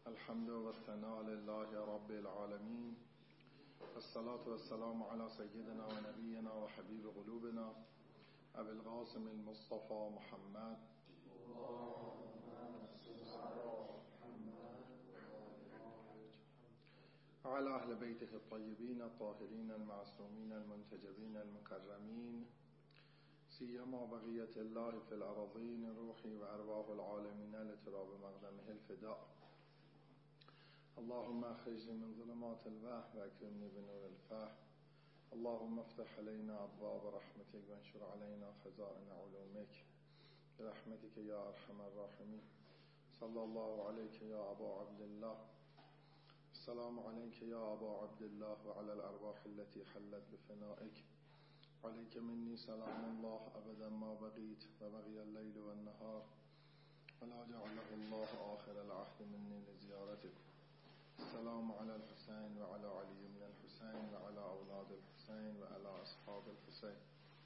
الحمد والثناء لله رب العالمين، والصلاة والسلام على سيدنا ونبينا وحبيب قلوبنا أبي القاسم المصطفى محمد وعلى أهل بيته الطيبين الطاهرين المعصومين المنتجبين المكرمين، سيما بقية الله في الأراضين، روحي وأرواح العالمين لتراب مقدمه الفداء. اللهم اخرجني من ظلمات الوهم واكرمني بنور الفهم. اللهم افتح علينا ابواب رحمتك وانشر علينا خزائن علومك برحمتك يا ارحم الراحمين. صلى الله عليك يا ابا عبد الله. السلام عليك يا ابا عبد الله وعلى الارواح التي حلت بفنائك. عليك مني سلام الله ابدا ما بقيت وبقي الليل والنهار، ولا جعله الله آخر العهد مني لزيارتك. السلام على الحسين وعلى علي بن الحسين وعلى أولاد الحسين وعلى أصحاب الحسين.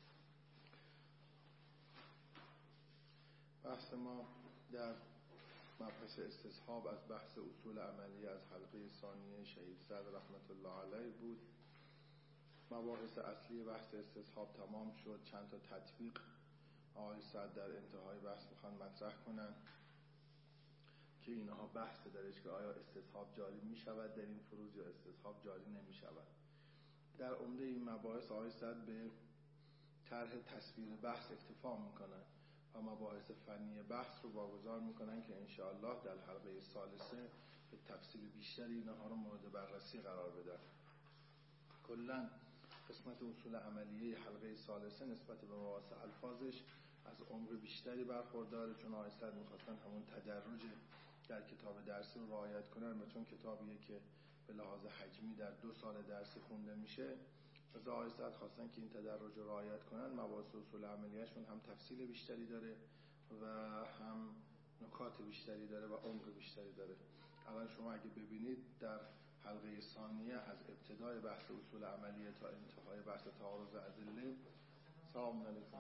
بحث ما در مبحث استصحاب از بحث اصول عملی از حلقه ثانیه شهید صدر رحمت الله علیه بود. مباحث اصلی بحث استصحاب تمام شد. چند تا تطبیق آقای صدر در انتهای بحث میخوان مطرح کنن که اینها بحث درش که آیا استصحاب جاری می شود در این فروض یا استصحاب جاری نمی شود. در عمده این مباحث آقای صدر به طرح تصویر بحث اکتفا می کنن و مباحث فنی بحث رو واگذار می کنن که انشاءالله در حلقه ثالثه به تفصیل بیشتری اینها رو مورد بررسی قرار بدن. کلاً قسمت اصول عملیه حلقه ثالثه نسبت به مباحث الفاظش از عمق بیشتری برخورداره، چون آقای صدر می‌خواستن همون تدرج در کتاب درسی رو رعایت کنن و چون کتابیه که به لحاظ حجمی در 2 سال درسی خونده میشه، از آقای صدر خواستن که این تدرج رو رعایت کنن. مباحث اصول عملیه‌شون هم تفصیل بیشتری داره و هم نکات بیشتری داره و عمق بیشتری داره. الان شما اگه ببینید در حلقه ثانیه از ابتدای بحث اصول عملیه تا انتهای بحث تعارض ادله، سلام علیکم،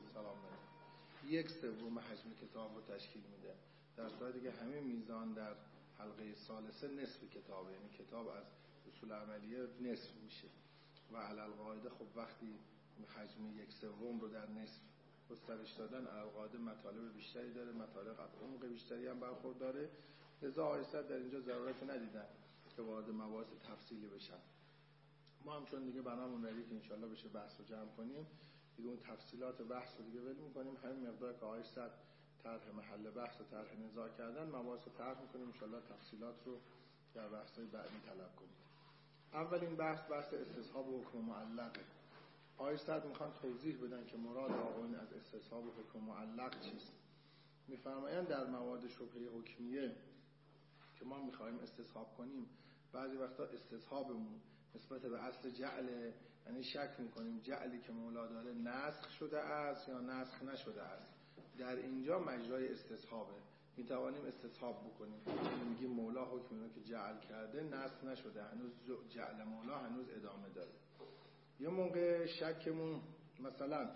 1/3 حجم کتاب رو تشکیل میده، در صورتی که همین میزان در حلقه ثالثه نصف کتابه، یعنی کتاب از اصول عملیه نصف میشه و علی القاعده خب وقتی حجم 1/3 رو در نصف گسترش دادن، علی القاعده مطالب بیشتری داره، مطالب عمق بیشتری هم برخورداره. لذا آقای صدر در اینجا ضرورت ندیدن که وارد مباحث تفصیلی بشن. ما هم چون دیگه برنامه‌مون ردیف انشالله بشه بحث رو جمع کنیم، دیگه اون تفصیلات بحث رو دیگه ول می‌کنیم. همین مقدار که آقای صدر طرح محل بحث و طرح نزاع کردن، مباحث رو طرح می‌کنیم، انشالله تفصیلات رو در بحث‌های بعدی طلب کنیم. اولین بحث استصحاب حکم معلقه. آقای صدر می‌خوان توضیح بدن که مراد آقایون از استصحاب حکم معلق چیست. می‌فرمایند در مواد شبهه حکمیه که ما می‌خوایم استصحاب کنیم، بعضی وقتا استصحابمون نسبت به اصل جعل، یعنی شک می‌کنیم جعلی که مولا داره نسخ شده است یا نسخ نشده است. در اینجا مجرای استصحابه، می‌توانیم استصحاب بکنیم. میگیم مولا حکمی رو که جعل کرده نسخ نشده، هنوز جعل مولا هنوز ادامه داره. یه موقع شکمون مثلا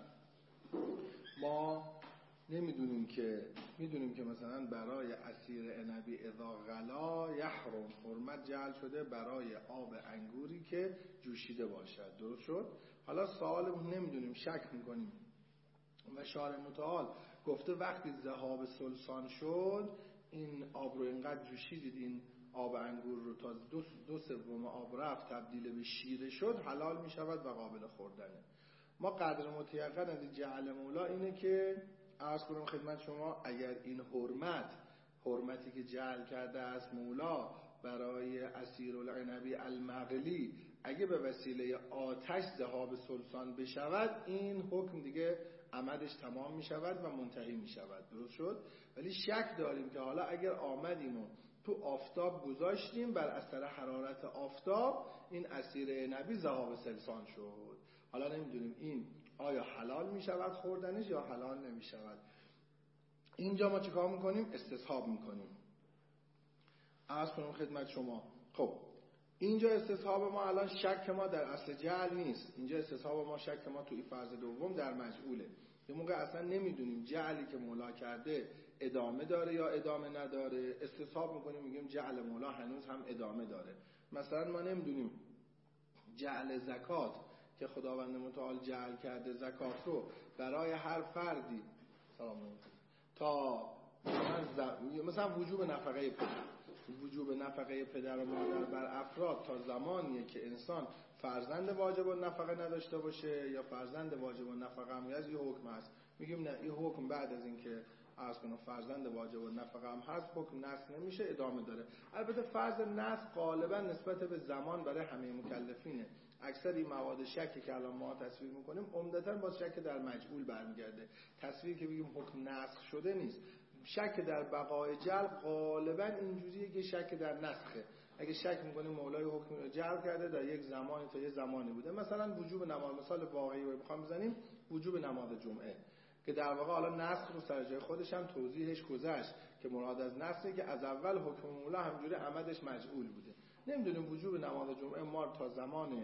ما میدونیم که مثلا برای عصیر عنبی اذا غلا یحرم، حرمت جعل شده برای آب انگوری که جوشیده باشد. درست شد؟ حالا سوالمون نمیدونیم، شک میکنیم و شارع متعال گفته وقتی ذهاب سلسان شد، این آب رو اینقدر جوشیدید، این آب انگور رو تا 2/3 آب رفت تبدیل به شیره شد، حلال میشود و قابل خوردنه. ما قدر متیقن از جعل مولا اینه که عرض کنم خدمت شما، اگر این حرمتی که جعل کرده است مولا برای عصیر العنبی المغلی اگه به وسیله آتش ذهاب سلسان بشود، این حکم دیگه عمدش تمام می شود و منتهی می شود. درست شد؟ ولی شک داریم که حالا اگر آمدیم و تو آفتاب گذاشتیم، بر اثر حرارت آفتاب این عصیر عنبی ذهاب سلسان شد، حالا نمیدونیم این آیا حلال می شود خوردنش یا حلال نمی شود. اینجا ما چیکار میکنیم؟ استصحاب میکنیم. عرض کنم خدمت شما، خب اینجا استصحاب ما الان شک ما در اصل جعل نیست، اینجا استصحاب ما شک ما توی فرض دوم در مجعوله. یه موقع اصلا نمیدونیم جعلی که مولا کرده ادامه داره یا ادامه نداره. استصحاب میکنیم میگیم جعل مولا هنوز هم ادامه داره. مثلا ما نمیدونیم جعل زکات که خداوند متعال جعل کرده زکات رو برای هر فردی تا مثلا وجوب نفقه پدر، وجوب نفقه پدر و مادر بر افراد تا زمانیه که انسان فرزند واجب النفقه نداشته باشه یا فرزند واجب النفقه هم از یه حکم هست، میگیم نه این حکم بعد از اینکه عرض کنم فرزند واجب النفقه هم هست حکم نسخ نمیشه، ادامه داره. البته فرض نسخ غالبا نسبت به زمان برای همه مکلفینه. اکثر این مواد شکی که الان ما تصویر میکنیم عمدتاً با شک در مجهول برمیگرده. تصویر که بگیم حکم نسخ شده نیست. شک در بقای جعل غالبا اینجوریه که شک در نسخه. اگه شک میکنیم مولای حکم رو جعل کرده در یک زمانی تا یک زمانی بوده، مثلا وجوب نماز، مثال واقعی رو بخوام بزنیم وجوب نماز جمعه که در واقع حالا نسخ رو سر جای خودش هم توضیحش گذشت که مراد از نسخه که از اول حکم مولا همجوری عمدش مجعول بوده. نمیدونیم وجوب نماز جمعه ما تا زمان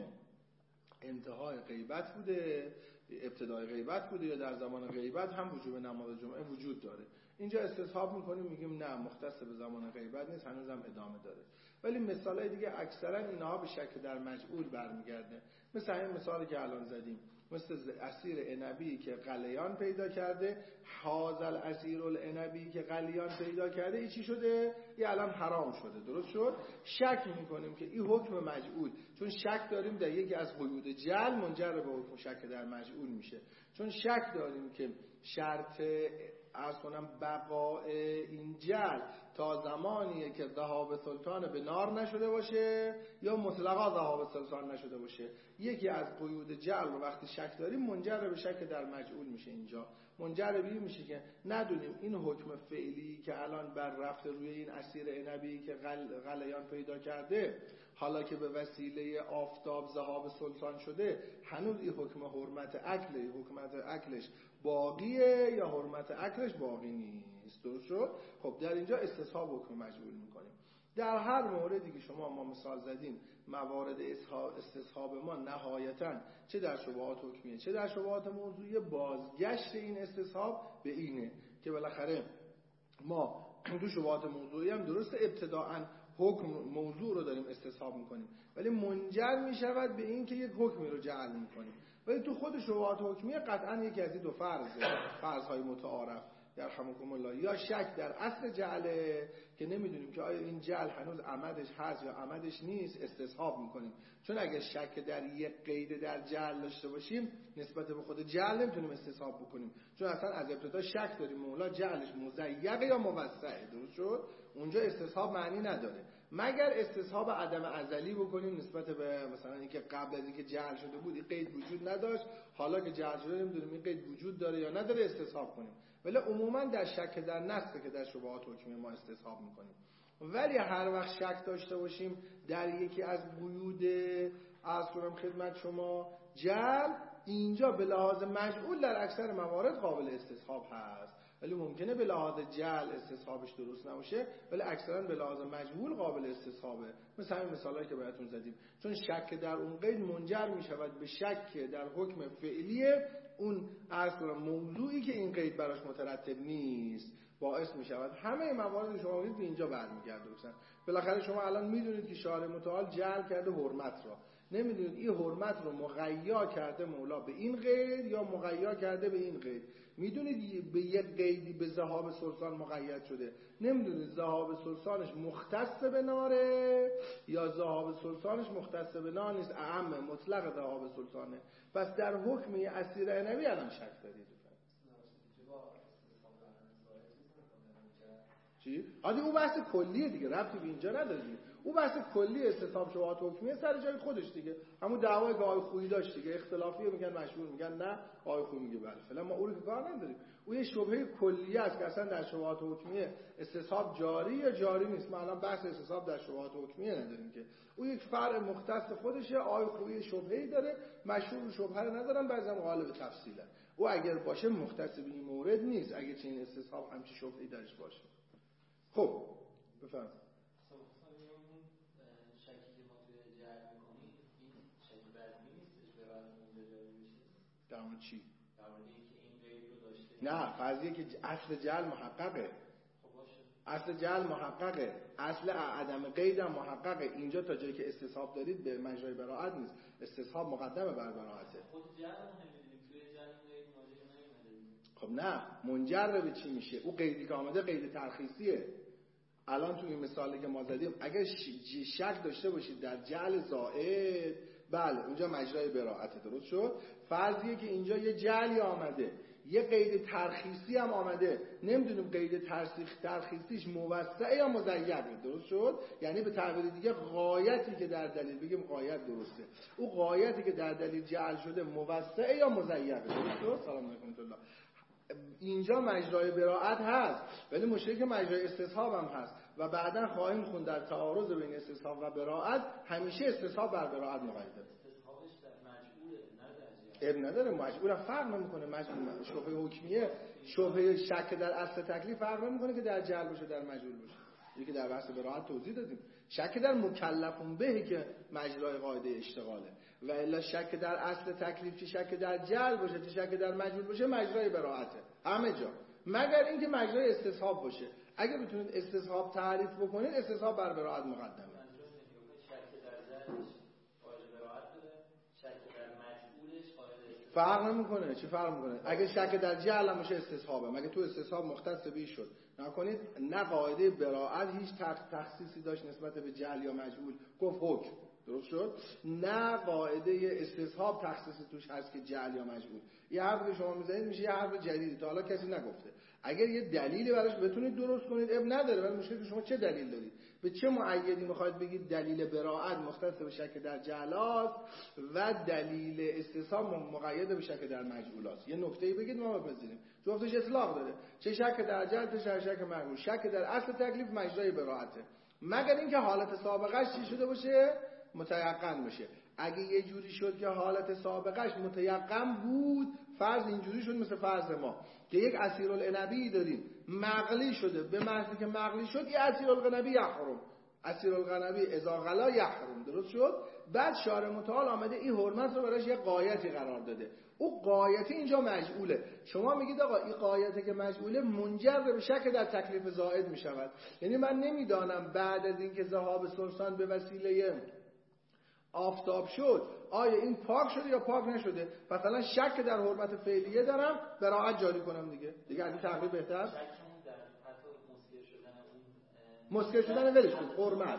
انتهای غیبت بوده، ابتدای غیبت بوده یا در زمان غیبت هم وجوب نماز جمعه وجود داره. اینجا استصحاب میکنیم میگیم نه مختص به زمان غیبت نیست، هنوزم ادامه داره. ولی مثالای دیگه اکثرا اینها به شک در مجعول برمیگرده. مثل این مثالی که الان زدیم، مثل اسیر عنبی که غلیان پیدا کرده، حاضل اسیر العنبی که غلیان پیدا کرده، این چی شده؟ این الان حرام شده. درست شد؟ شک میکنیم که این حکم مجعول، چون شک داریم در یکی از قیود جعل منجر به حکم شک در مجعول میشه. چون شک داریم که شرط عرض کنم بقاء این جعل تا زمانیه که ذهاب سلطان به نار نشده باشه یا مطلقا ذهاب سلطان نشده باشه. یکی از قیود جعل رو وقتی شک داریم منجر به شک در مجعول میشه. اینجا منجر به این میشه که ندونیم این حکم فعلی که الان بر رفته روی این اسیر عنبی که غلیان پیدا کرده، حالا که به وسیله آفتاب ذهاب سلطان شده، هنوز این حکم حرمت اکل، این حکمت اکلش باقیه یا حرمت اکلش باقی نیست. درست شد؟ خب در اینجا استصحاب حکم مجعول میکنیم. در هر موردی که ما مثال زدیم موارد استصحاب ما نهایتاً چه در شبهات حکمیه چه در شبهات موضوعی، بازگشت این استصحاب به اینه که بالاخره ما تو شبهات موضوعی هم درست ابتداءً حکم موضوع رو داریم استصحاب میکنیم ولی منجر میشود به این که یک حکمی رو جعل میکنیم. ولی تو خود شبهات حکمیه قطعاً یکی از این دو فرض‌های متعارف یرحمکم الله، یا شک در اصل جعله که نمیدونیم که آیا این جعل هنوز عمدش هست یا عمدش نیست، استصحاب میکنیم. چون اگر شک در یک قید در جعل داشته باشیم نسبت به خود جعل نمیتونیم استصحاب بکنیم، چون اصلا از ابتدا شک داریم مولا جعلش مضیق یا موسعه. درست شد؟ اونجا استصحاب معنی نداره مگر استصحاب عدم ازلی بکنیم نسبت به مثلا اینکه قبل از اینکه جعل شده بود این قید وجود نداشت، حالا که جعل شده نمیدونیم این قید وجود داره یا نداره استصحاب کنیم. ولی عموما در شک در نسخه که در شبهات حکمی ما استصحاب میکنیم. ولی هر وقت شک داشته باشیم در یکی از قیود عرض کنم خدمت شما جعل، اینجا به لحاظ مجعول در اکثر موارد قابل استصحاب هست، ولی ممکنه به لحاظ جعل استصحابش درست نباشه ولی اکثرا به لحاظ مجعول قابل استصحابه. مثل همین مثالایی که براتون زدیم، چون شک در اون قید منجر میشود به شک در حکم فعلی اون عرض کنم موضوعی که این قید براش مترتب نیست، باعث میشود همه موارد شما به اینجا برمیگرده. بالاخره شما الان میدونید که شارع متعال جعل کرده حرمت را، نمیدونید این حرمت رو مقیا کرده مولا به این قید یا مقیا کرده به این قید. میدونید به یک قیدی به ذهاب سلطان مقید شده، نمیدونید ذهاب سلطانش مختص به ناره یا ذهاب سلطانش مختص به نار نیست، اعم مطلق ذهاب سلطانه. پس در حکم اسیر عنبی الان شک دارید. چی؟ آدی اون بحث کلیه دیگه، ربطی به اینجا نداره. اون بحث کلی استصحاب شبهات حکمیه سر جای خودش دیگه. همون دعوایی که آقای خویی داشت دیگه، اختلافیه میگن مشهور میگن نه، آقای خویی میگه بله. فعلا ما اون رو کار نداریم. اون یه شبهه کلیه است که اصلا در شبهات حکمیه استصحاب جاری یا جاری نیست. ما الان بحث استصحاب در شبهات حکمیه نداریم که. اون یک فرع مختص خودشه. آقای خویی شبهه‌ای داره، مشهور شبهه رو ندارن، بعضی هم غالب تفصیلا. او اگر باشه مختص به این مورد نیست، اگه چنین استصحاب همچی شبهه‌ای درش باشه. خب بفرمایید. در مورد چی؟ در مورد اینکه این قید رو داشته. نه، فرضیه که اصل جعل محققه. اصل جعل محققه، اصل عدم قید هم محققه. اینجا تا جایی که استصحاب دارید به مجرای براءت نیست، استصحاب مقدمه بر براءته. خود جعل نمیدونیم توی جعل مواجه نمیدونیم. خب نه، منجر به چی میشه؟ او قیدی که آمده قید ترخیصیه. الان توی این مثالی که ما زدیم اگر شک داشته باشید در جعل زائد، بله اونجا مجرای براءت درست شد. فرضیه که اینجا یه جعلی آمده، یه قید ترخیصی هم آمده، نمیدونیم قید ترخیصیش موسع یا مضیقه، درست شد؟ یعنی به تعبیر دیگه غایتی که در دلیل، بگیم غایت درسته، او غایتی که در دلیل جعل شده موسع یا مضیقه، درست شد؟ سلام علیکم الله. اینجا مجرای براءت هست، ولی مشکلی که مجرای استصحاب هم هست و بعدا خواهیم خوند در تعارض بین استصحاب و براءت همیشه استصحاب بر براءت مقیده. اب نداره، مجبور فرق نمیکنه. شبهه حکمیه، شبهه شک در اصل تکلیف فرق نمیکنه که در جعل باشه در مجهول باشه. یکی در بحث براءت توضیح دادیم، شک در مکلفون بهی که مجرای قاعده اشتغاله، و الا شک در اصل تکلیف چه شک در جعل باشه چه شک در مجهول باشه مجرای براءته همه جا، مگر اینکه مجرای استصحاب باشه. اگه بتونید استصحاب تعریف بکنید استصحاب بر براءت مقدمه. فرق نمیکنه. چی فرق میکنه؟ اگه شک در جعل هم باشه استصحابه، مگه تو استصحاب مختص به شد نکنید. نه قاعده براءت هیچ تخصیصی داشت نسبت به جعل یا مجهول، گفت حکم، درست شد؟ نه قاعده استصحاب تخصیصی توش هست که جعل یا مجهول. یه حرف که شما میزنید میشه یه حرف جدیدی تا حالا کسی نگفته. اگر یه دلیلی براش بتونید درست کنید اب نداره، ولی مشکل که شما چه دلیل دارید؟ به چه معیدی میخواید بگید دلیل براءت مختص به شک در جعلات و دلیل استصحاب مقید به شک در مجهولات؟ یه نکته‌ای بگید ما بپذیریم. جفتش اطلاق داره، چه شک در جعل چه شک مجهول. شک در اصل تکلیف مجرای براءته، مگر اینکه حالت سابقش چی شده باشه؟ متیقن باشه. اگه یه جوری شد که حالت سابقش متیقن بود، فرض اینجوری شد مثل فرض ما که یک اسیرالعنبی داریم مغلی شده، به محضی که مغلی شد یه اسیرالغنبی یحرم، اسیرالغنبی اذا غلا یحرم، درست شد؟ بعد شارع متعال آمده این حرمت رو براش یه غایتی قرار داده، او غایتی اینجا مجعوله. شما میگید آقا این غایتی که مجعوله منجر به شک در تکلیف زائد میشود. یعنی من نمیدانم بعد از اینکه ذهاب سلطان به وسیله آفتاب شد آیا این پاک شده یا پاک نشده، مثلا شک در حرمت فعلیه دارم براءت جاری کنم دیگه از این تقریب بهتر. مسکر شدن ولش کن، حرمت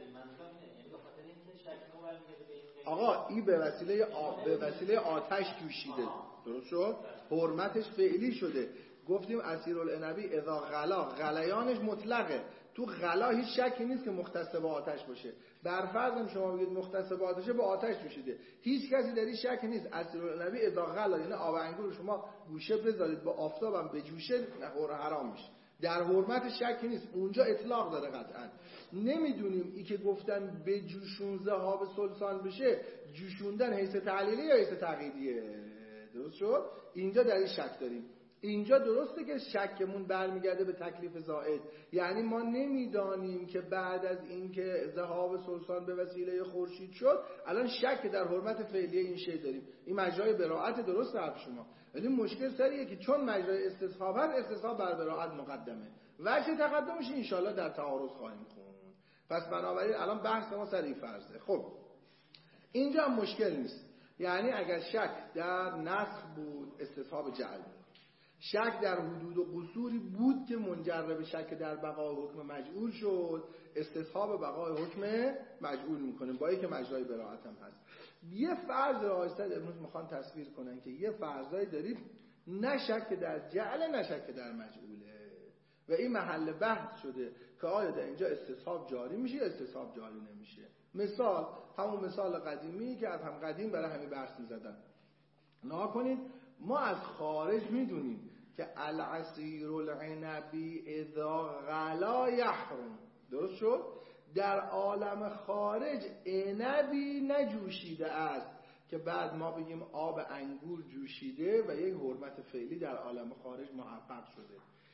آقا این به وسیله آتش جوشیده، درست شد؟ حرمتش فعلی شده. گفتیم اسیرالعنبی اذا غلا، غلیانش مطلقه، تو غلا هیچ شکی نیست که مختص به آتش باشه. بر فرض شما بگید مختص به آتشه، به آتش جوشیده، هیچ کسی در این شکی نیست. اسیرالعنبی اذا غلا یعنی آب انگور شما گوشه بذارید با آفتابم به جوشه حرام میشه، در حرمت شکی نیست، اونجا اطلاق داره قطعا. نمیدونیم ای که گفتن به جوشون ذهاب سلطان بشه، جوشوندن حیث تعلیلی یا حیث تقییدیه، درست شد؟ اینجا در این شک داریم. اینجا درسته که شکمون برمیگرده به تکلیف زائد، یعنی ما نمیدانیم که بعد از اینکه ذهاب سلطان به وسیله خورشید شد الان شک در حرمت فعلیه این شی داریم. این مجرای براءت، درست حرف شما، ولی مشکل سریه که چون مجرای استصحاب هست استصحاب بر براءت مقدمه. وجه تقدمش ان شاءالله در تعارض خواهیم خوند. پس بنابراین الان بحث ما سر این فرضه. خب اینجا هم مشکل نیست، یعنی اگر شک در نسخ بود استصحاب جعل بود، شک در حدود و قصوری بود که منجر به شک در بقای حکم مجعول شد، استصحاب بقای حکم مجعول میکنه با اینکه مجرای براءت هم هست. یه فرض آیستاد امروز میخوان تصویر کنن که یه فرضایی دارید نه شک در جعل نه شک در مجعوله و این محل بحث شده که آیا در اینجا استصحاب جاری میشه یا استصحاب جاری نمیشه. مثال همون مثال قدیمی که از هم قدیم برای همین بحث میزدن. نها کنید، ما از خارج میدونیم که العصیر العنبی اذا غلا یحرم، درست شد؟ در عالم خارج عنبی نجوشیده است که بعد ما بگیم آب انگور جوشیده و یک حرمت فعلی در عالم خارج محقق شده.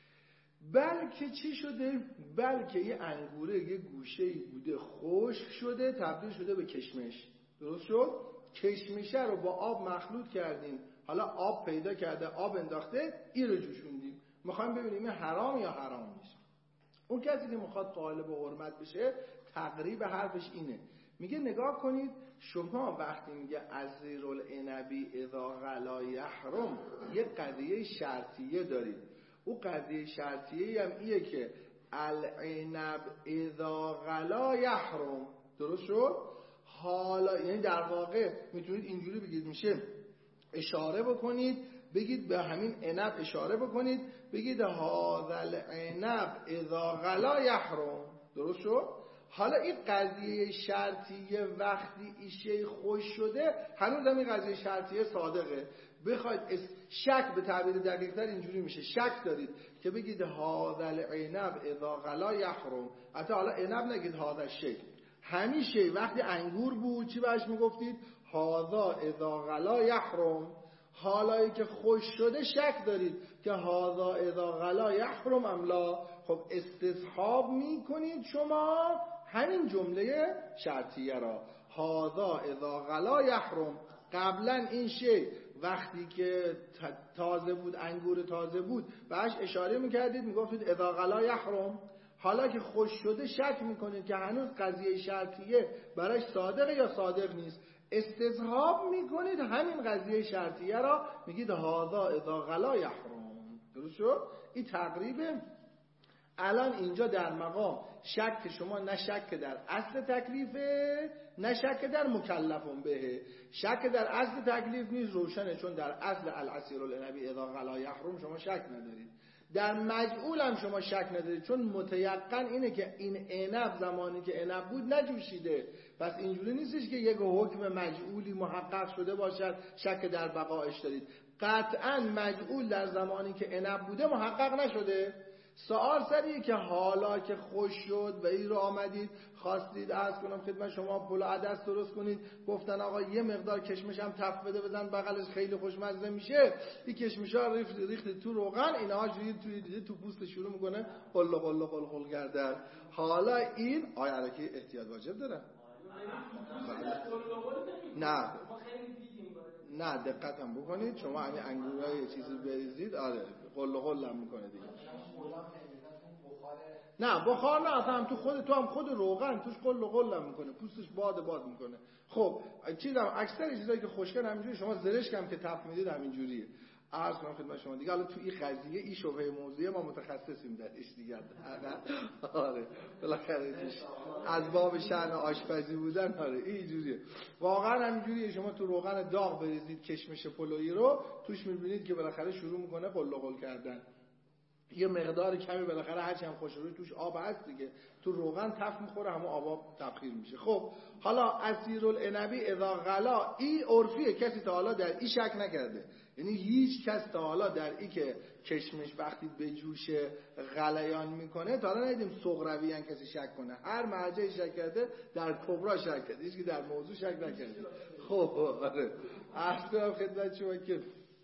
بلکه چی شده؟ بلکه یه انگوره یه گوشه‌ای بوده خشک شده تبدیل شده به کشمش، درست شد؟ کشمشه رو با آب مخلوط کردیم، حالا آب پیدا کرده، آب انداخته، این رو جوشوندیم، میخوایم ببینیم این حرام یا حرام نیست. اون کسی که میخواد قائل به حرمت بشه تقریب حرفش اینه، میگه نگاه کنید شما وقتی میگه عصیرالعنبی اذا غلا یحرم یه قضیه شرطیه دارید. اون قضیه شرطیه هم ایه که العنب اذا غلا یحرم. درست شد؟ حالا یعنی در واقع میتونید اینجوری بگید، میشه اشاره بکنید بگید به همین عنب اشاره بکنید بگید هذا العنب اذا غلا یحرم. درست شد؟ حالا این قضیه شرطیه وقتی این شی خوش شده هنوز هم این قضیه شرطیه صادقه. بخواید شک به تعبیر دقیق‌تر اینجوری میشه، شک دارید که بگید هذا العنب اذا غلا یحرم. حتی حالا عنب نگید هذا الشی، همین شی وقتی انگور بود چی بهش میگفتید؟ هذا اذا غلا یحرم. حالایی که خوش شده شک دارید که هذا اذا غلا یحرم ام لا. خب استصحاب میکنید شما همین جمله شرطیه را، هذا اذا غلا یحرم. قبلا این شی وقتی که تازه بود، انگور تازه بود، بهش اشاره میکردید میگفتید اذا غلا یحرم. حالا که خوش شده شک میکنید که هنوز قضیه شرطیه براش صادقه یا صادق نیست، استصحاب میکنید همین قضیه شرطیه را میگید هذا اذا غلا یحرم. درست شد؟ این تقریبه. الان اینجا در مقام شک شما نه شک در اصل تکلیفه نه شک در مکلفون به. شک در اصل تکلیف نیست، روشنه، چون در اصل العصیرالعنبی اذا غلا یحرم شما شک ندارید. در مجعول هم شما شک ندارید، چون متیقن اینه که این عنب زمانی که عنب بود نجوشیده. پس اینجوری نیستش که یک حکم مجعولی محقق شده باشد شک در بقایش دارید. قطعا مجعول در زمانی که عنب بوده محقق نشده. سوال سریه که حالا که خوش شد و این رو آمدید خواستید عرض کنم خدمت شما پلو عدس درست کنید، گفتن آقا یه مقدار کشمش هم تف بده بزن بغلش خیلی خوشمزه میشه. این کشمشا ریخت تو روغن، اینها جوری تو پوست شروع میکنه قل قل قل قل کردن. حالا این آیا علیکی احتیاط واجب داره؟ نه دقت هم بکنید شما همین انگورای چیزی بریزید آره قل قل هم میکنه دیگه. نه بخار نه، اصلا هم خود روغن توش قل قل هم میکنه، پوستش باد میکنه. خب چیزام اکثر چیزایی که خشکن همینجوری، شما زرشک هم که تف میدید همینجوریه. عرض کنم خدمت شما دیگه. حالا تو این قضیه این شبهه موضوعی ما متخصصیم درش دیگه. آره بالاخره توش از باب شأن آشپزی بودن آره اینجوریه. واقعا همینجوریه. شما تو روغن داغ بریزید کشمش پلویی رو توش میبینید که بالاخره شروع میکنه قل قل کردن. یه مقدار کمی بالاخره هرچی هم خوشروی توش آب هست دیگه، تو روغن تف میخوره همون آب تبخیر میشه. خب حالا عصیرالعنبی اذا غلا این عرفیه، کسی تا حالا در این شک نکرده. یعنی هیچ کس تا حالا در این که کشمش وقتی به جوش غلیان میکنه تا حالا ندیدیم صغرویان کسی شک کنه. هر مرجعی شک کرده در کبرا شک کرده، هیچ کی در موضوع شک نکرده. خب آره عرض کنم خدمت شما که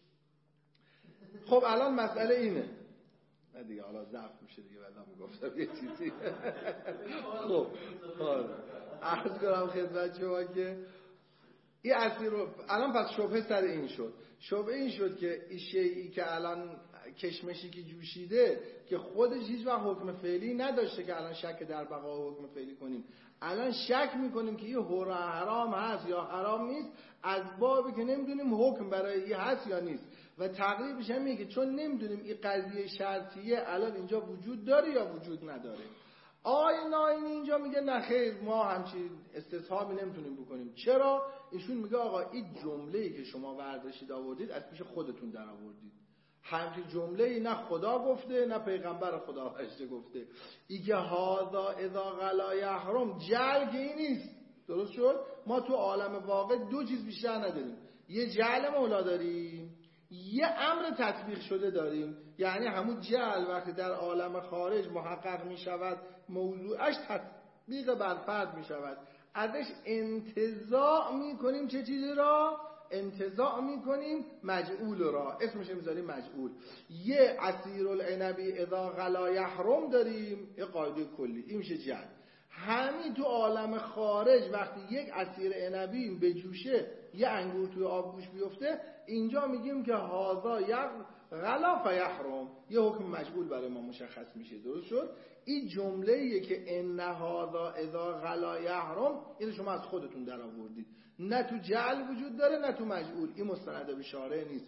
خب الان مسئله اینه نه دیگه، حالا ضعف میشه دیگه بعدا میگفتم یه چیزی. خب عرض کنم خدمت شما که این اصلی رو الان پس شبهه سر این شد. شبهه این شد که این شیئی که الان کشمشی که جوشیده که خودش هیچ وقت حکم فعلی نداشته که الان شک در بقا حکم فعلی کنیم، الان شک میکنیم که این حرام هست یا حرام نیست از بابی که نمیدونیم حکم برای این هست یا نیست. و تقریبش هم میگه چون نمیدونیم این قضیه شرطیه الان اینجا وجود داره یا وجود نداره. آقای ناینی اینجا میگه نه خیر ما همچین استصحابی نمیتونیم بکنیم. چرا؟ ایشون میگه آقا این جمله‌ای که شما برداشتید آوردید از پیش خودتون در آوردید. همچین جمله‌ای نه خدا گفته نه پیغمبر خدا هشته گفته. این که هذا اذا غلا یحرم جعل که این نیست. درست شد؟ ما تو عالم واقع دو چیز بیشتر نداریم، یه جعل مولا داریم یه امر تطبیق شده داریم. یعنی همون جعل وقتی در عالم خارج محقق می شود موضوعش تطبیق بر فرد می شود، ازش انتزاع می کنیم چه چیزی را؟ انتزاع می کنیم مجعول را، اسمش میذاریم مجعول. یه عصیرالعنبی اذا غلا یحرم داریم، یه قاعده کلی، این میشه جعل. همین تو عالم خارج وقتی یک عصیر عنبی به جوشه یه انگور توی آبگوش بیفته اینجا میگیم که هذا غلا فیحرم، یه حکم مجهول برای ما مشخص میشه. درست شد؟ این جمله ایه که ان هذا اذا غلا یحرم، اینو شما از خودتون در آوردید، نه تو جعل وجود داره نه تو مجهول. این مستند به شارع نیست.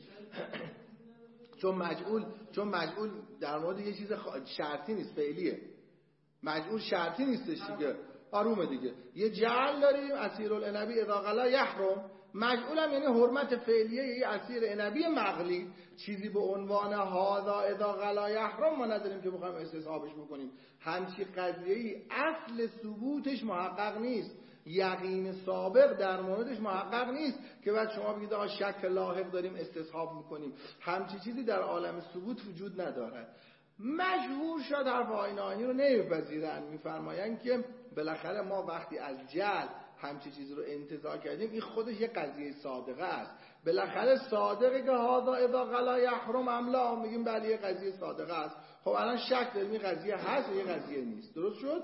چون مجهول در مورد یه چیز شرطی نیست، فعلیه. مجهول شرطی نیستش دیگه، آرومه دیگه. یه جعل داریم اسیرالعنبی اذا غلا یحرم، مجعول هم یعنی حرمت فعلیه یه اسیر عنبی مغلی. چیزی به عنوان هذا اذا غلا یحرم ما نداریم که بخوایم استصحابش بکنیم. همچی قضیه‌ای اصل ثبوتش محقق نیست، یقین سابق در موردش محقق نیست که بعد شما بگید آقا شک لاحق داریم استصحاب میکنیم. همچی چیزی در عالم ثبوت وجود نداره. مشهور شد حرف آینانی رو نمیپذیرن، میفرمایند که بالاخره ما وقتی از جعل همچی چیزی رو انتزاع کردیم، این خودش یه قضیه صادقه است. بالاخره صادقه که هذا اذا غلا یحرم املا، میگیم بله یه قضیه صادقه است. خب الان شک داریم این قضیه هست و یه قضیه نیست. درست شد؟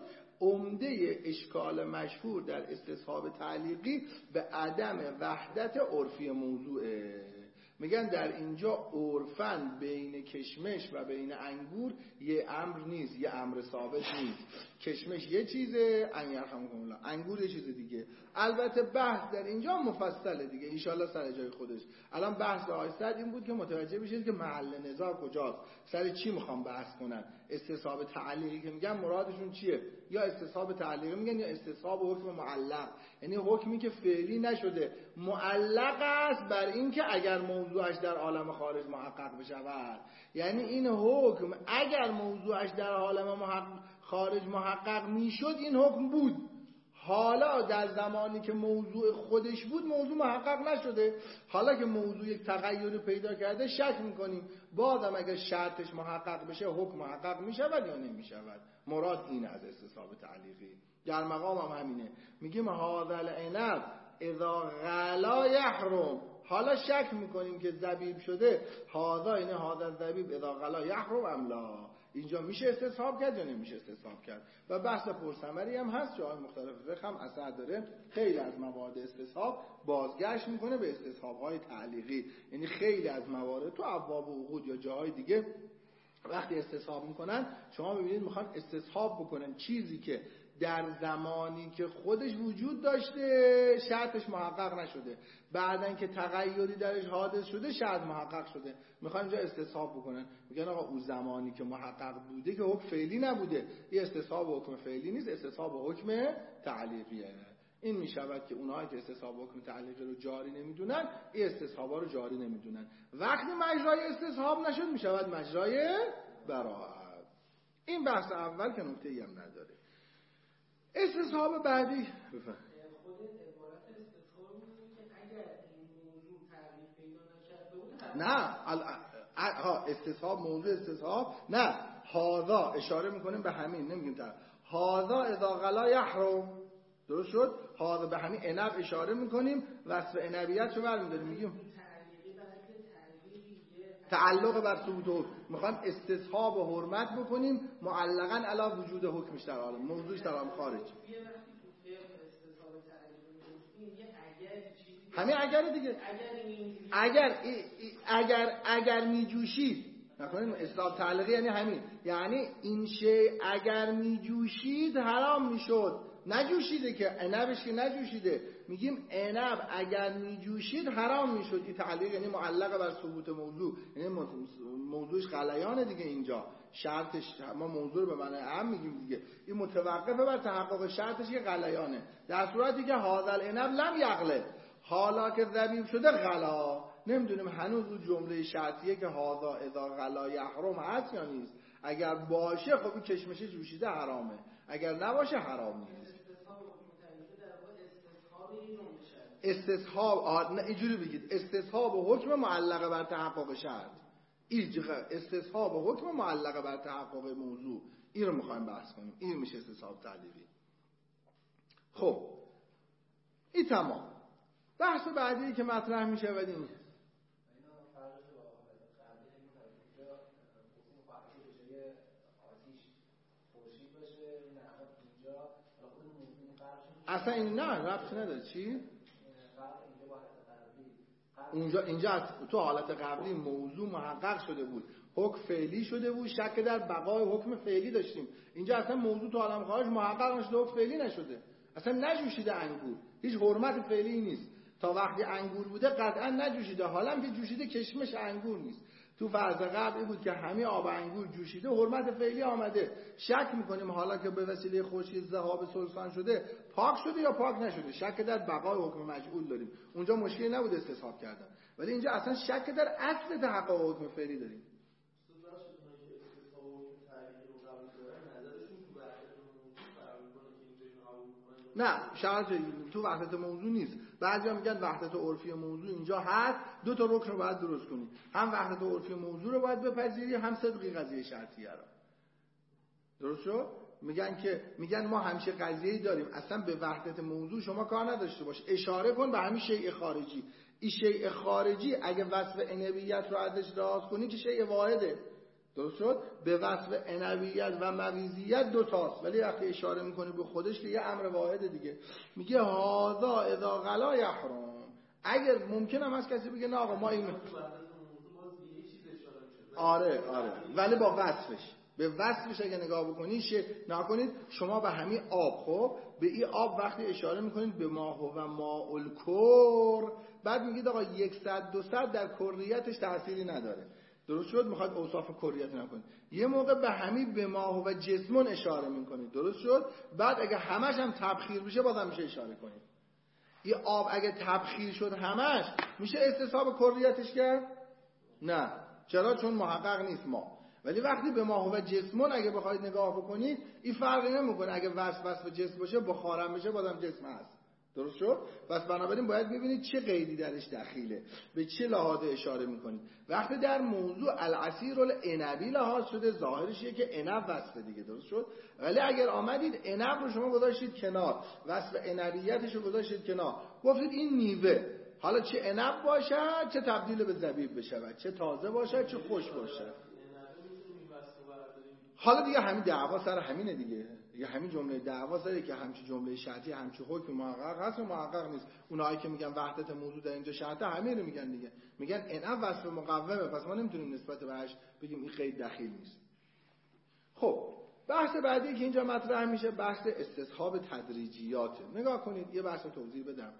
عمده اشکال مشهور در استصحاب تعلیقی به عدم وحدت عرفی موضوعه. میگن در اینجا عرفن بین کشمش و بین انگور یه امر نیست، یه امر ثابت نیست. کشمش یه چیزه، انگور یه چیز دیگه. البته بحث در اینجا مفصله دیگه، انشالله سر جای خودش. الان بحث آقای سعد این بود که متوجه بشید که محل نزاع کجاست، سر چی میخوام بحث کنن. استصحاب تعلیقی که میگن مرادشون چیه؟ یا استصحاب تعلیقی میگن یا استصحاب حکم معلق، یعنی حکمی که فعلی نشده معلق است بر این که اگر موضوعش در عالم خارج محقق بشود. یعنی این حکم اگر موضوعش در عالم خارج محقق میشد این حکم بود، حالا در زمانی که موضوع خودش بود موضوع محقق نشده، حالا که موضوع یک تغییر پیدا کرده شک میکنیم بعدم اگر شرطش محقق بشه حکم محقق میشود یا نمیشود. مراد این از استصحاب تعلیقی. در مقام هم همینه، میگیم هذا العنب اذا غلا یحرم، حالا شک میکنیم که زبیب شده، هذا اینه هذا الزبیب اذا غلا یحرم ام لا، اینجا میشه استصحاب کرد یا نمیشه استصحاب کرد. و بحث پرثمری هم هست، جاهای مختلف فقه هم اثر داره، خیلی از موارد استصحاب بازگشت میکنه به استصحاب‌های تعلیقی. یعنی خیلی از موارد تو ابواب عقود یا جاهای دیگه وقتی استصحاب میکنن شما ببینید میخوان استصحاب بکنن چیزی که در زمانی که خودش وجود داشته شرطش محقق نشده، بعدن که تغییری درش حادث شده شرط محقق شده، میخوان اینجا استصحاب بکنن. میگن آقا اون زمانی که محقق بوده که حکم فعلی نبوده، این استصحاب حکم فعلی نیست، استصحاب حکم تعلیقیه. این میشود که اونهایی که استصحاب حکم تعلیقی رو جاری نمیدونن این استصحابا رو جاری نمیدونن. وقتی مجرای استصحاب نشد میشود مجرای براءت. این بحث اول که نکته‌ای هم نداره. استصحاب بعدی خود عبارت استصحاب میگه که اگر این موضوع تعریف پیدا نکرده بود استصحاب موضوع استصحاب نه، هذا اشاره میکنیم به همین، نمیگیم هذا اذا غلا یحرم. درست شد؟ هذا به همین عنب اشاره میکنیم، وصف عنبیت رو برمی‌داریم میگیم تعلق بر ثبوت حکم، میخوام استصحاب و حرمت بکنیم معلقاً علی وجود حکمش در عالم، موضوعش در عالم خارج. همین اگر دیگه، اگر میجوشید نکنیم استصحاب تعلیقی یعنی همین، یعنی این شی اگر میجوشید حرام میشد، نجوشیده که عنبش که نجوشیده، میگیم عنب اگر میجوشید حرام میشد. این تعلیق یعنی معلق بر ثبوت موضوع، یعنی موضوعش غلیانه دیگه. اینجا شرطش ما موضوع رو به معنی عام میگیم دیگه، این متوقفه بر تحقق شرطش که غلیانه. در صورتی که هذا العنب لم یغله، حالا که ذبیب شده غلا، نمیدونیم هنوز اون جمله شرطیه که هذا اذا غلا یحرم هست یا نیست. اگر باشه خب این کشمش جوشیده حرامه، اگر نباشه حرام نیست. استصحاب نه اینجوری بگید، استصحاب حکم معلقه بر تحقق شرط، استصحاب حکم معلقه بر تحقق موضوع، این رو میخوایم بحث کنیم. این میشه استصحاب تعلیقی. خب این تمام. بحث بعدی که مطرح میشه بدیم اصلا این نه ربط نداره. چی؟ اینجا تو حالت قبلی موضوع محقق شده بود، حکم فعلی شده بود، شک در بقای حکم فعلی داشتیم. اینجا اصلا موضوع تو عالم خارج محقق نشده، حکم فعلی نشده، اصلا نجوشیده انگور، هیچ حرمت فعلی نیست. تا وقتی انگور بوده قطعا نجوشیده، حالا که جوشیده کشمش انگور نیست. تو فرض قبل بود که همه آب انگور جوشیده، حرمت فعلی آمده. شک میکنیم حالا که به وسیله خشکی ذهاب سلطان شده پاک شده یا پاک نشده، شک در بقای حکم مجعول داریم. اونجا مشکلی نبود استصحاب کردن، ولی اینجا اصلا شک در اصل تحقق حکم فعلی داریم. نه شرط تو وحدت موضوع نیست. بعضیا میگن وحدت عرفی موضوع اینجا هست، دو تا رکن رو باید درست کنی، هم وحدت عرفی موضوع رو باید بپذیری، هم صدقی قضیه شرطیه رو. درست شد؟ میگن ما همیشه قضیه‌ای داریم، اصلا به وحدت موضوع شما کار نداشته باش، اشاره کن به همین شیء خارجی. این شیء خارجی اگه وصف عنویت رو ازش لحاظ کنی که شیء واحده. درست شد؟ به وصف عنویت و مویزیت دو تاست، ولی وقتی اشاره میکنه به خودش که یه امر واحده دیگه. میگه هذا اذا غلا یحرم. اگر ممکن هم از کسی بگه نه آقا ما این آره ولی با وصفش، به وصفش اگه نگاه بکنید نکنید شما به همین آب، خب به این آب وقتی اشاره میکنید به ما هو ماء الکر، بعد میگید آقا 100-200 در کلیتش تأثیری نداره. درست شد؟ میخواد اوصاف کلیت نکنید. یه موقع به همین به ما هو جسمون اشاره میکنید. درست شد؟ بعد اگه همش هم تبخیر بشه بازم میشه اشاره کنید. این آب اگه تبخیر شد همش میشه استصحاب کلیتش کرد؟ نه. چرا؟ چون محقق نیست ما. ولی وقتی به ما هو جسمون اگه بخواید نگاه بکنید این فرقی نمیکنه، اگه وصف جسم باشه بخارم بشه بازم جسم هست. درست شد؟ پس بنابراین باید ببینید چه قیدی درش دخیله، به چه لحاظ اشاره میکنید. وقتی در موضوع العصیر العنبی لحاظ شده ظاهرش که عنب وصفه دیگه. درست شد؟ ولی اگر آمدید عنب رو شما گذاشتید کنار، وصف عنبیتش رو گذاشتید کنار، گفتید این میوه، حالا چه عنب باشد چه تبدیل به زبیب بشود، چه تازه باشد چه خشک باشد، حالا دیگه همین دعوا سر همینه دیگه. یا همین جمله دعوا سره که همچی جمله شرطی همچی حکم محقق هست و محقق نیست. اونایی که میگن وحدت موضوع در اینجا شرطه همین رو میگن دیگه، میگن عنب وصف مقومه، پس ما نمیتونیم نسبت بهش بگیم این قید دخیل نیست. خب بحث بعدی که اینجا مطرح میشه بحث استصحاب تدریجیاته. نگاه کنید یه بحث توضیح بدم.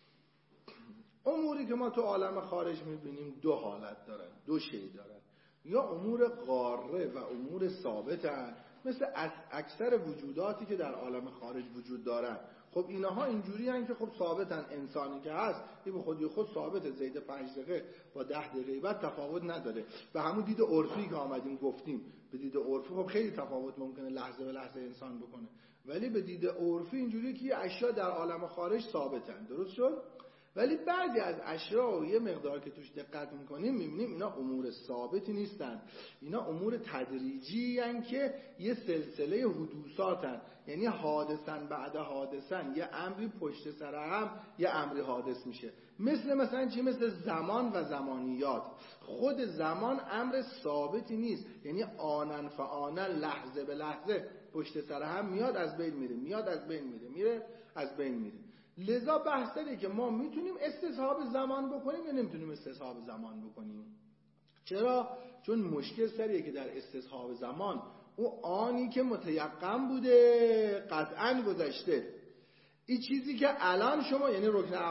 اموری که ما تو عالم خارج میبینیم دو حالت دارن، دو شی دارن، یا امور غاره و امور ثابتن، مثل اکثر وجوداتی که در عالم خارج وجود دارن. خب اینها اینجوری هستن که خب ثابتن، انسانی که هست این به خودی خود ثابته، زید 5 دقیقه با 10 دقیقه بعد تفاوت نداره. به همون دید عرفی که آمدیم گفتیم، به دید عرفی خب خیلی تفاوت ممکنه لحظه به لحظه انسان بکنه، ولی به دید عرفی اینجوری که اشیا در عالم خارج ثابتن. درست شد؟ ولی بعضی از اشیا و یه مقدار که توش دقت میکنیم میبینیم اینا امور ثابتی نیستن، اینا امور تدریجی هستن که یه سلسله حدوثاتن، یعنی حادثن بعد حادثن، یه امری پشت سر هم یه امری حادث میشه. مثلا چی؟ مثل زمان و زمانیات. خود زمان امر ثابتی نیست، یعنی آنن فآنن، لحظه به لحظه پشت سر هم میاد از بین میره، میاد از بین میره، میره از بین میره. لذا بحث داره که ما میتونیم استصحاب زمان بکنیم یا نمیتونیم استصحاب زمان بکنیم. چرا؟ چون مشکل سریه که در استصحاب زمان او آنی که متیقن بوده قطعا گذشته. این چیزی که الان شما، یعنی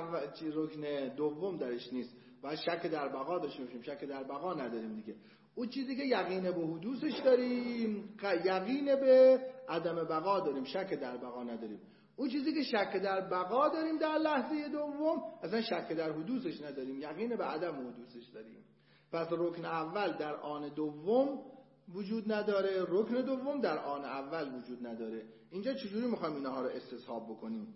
رکن دوم درش نیست، باید شک در بقا داشته باشیم، شک در بقا نداریم دیگه. اون چیزی که یقین به حدوثش داریم، یقین به عدم بقا داریم، شک در بقا نداریم. اون چیزی که شک در بقا داریم در لحظه دوم، اصلا شک در حدوثش نداریم، یقین به عدم حدوثش داریم. پس رکن اول در آن دوم وجود نداره، رکن دوم در آن اول وجود نداره. اینجا چجوری میخوایم اینها رو استصحاب بکنیم؟